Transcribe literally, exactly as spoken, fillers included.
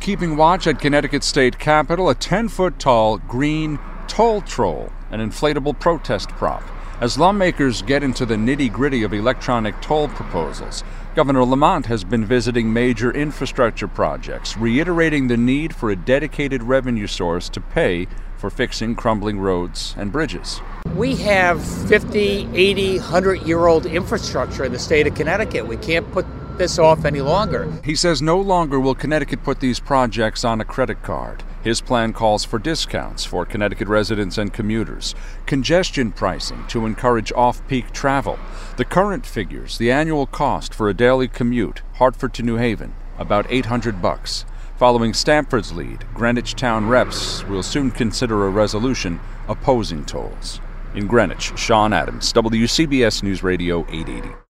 Keeping watch at Connecticut State Capitol, a ten-foot-tall green toll troll, an inflatable protest prop. As lawmakers get into the nitty-gritty of electronic toll proposals, Governor Lamont has been visiting major infrastructure projects, reiterating the need for a dedicated revenue source to pay for fixing crumbling roads and bridges. We have fifty, eighty, one hundred-year-old infrastructure in the state of Connecticut. We can't put this off any longer. He says no longer will Connecticut put these projects on a credit card. His plan calls for discounts for Connecticut residents and commuters, congestion pricing to encourage off-peak travel. The current figures, the annual cost for a daily commute, Hartford to New Haven, about eight hundred bucks. Following Stamford's lead, Greenwich Town reps will soon consider a resolution opposing tolls. In Greenwich, Sean Adams, W C B S News Radio eight eighty.